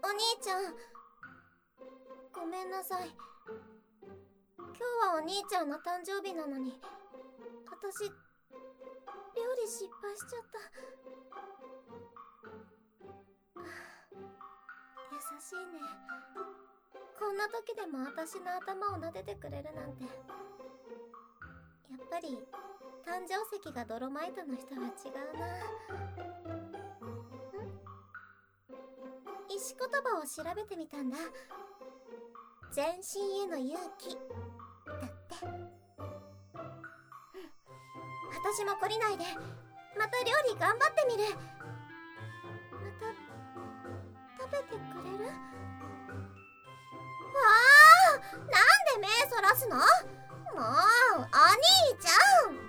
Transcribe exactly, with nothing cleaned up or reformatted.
お兄ちゃん、ごめんなさい。今日はお兄ちゃんの誕生日なのに、私、料理失敗しちゃった。優しいね。こんな時でも私の頭を撫でてくれるなんて。やっぱり誕生石がドロマイトの人は違うな。石言葉を調べてみたんだ。全身への勇気だって。私も懲りないでまた料理頑張ってみる。また食べてくれる？わあ、なんで目そらすの？もうお兄ちゃん。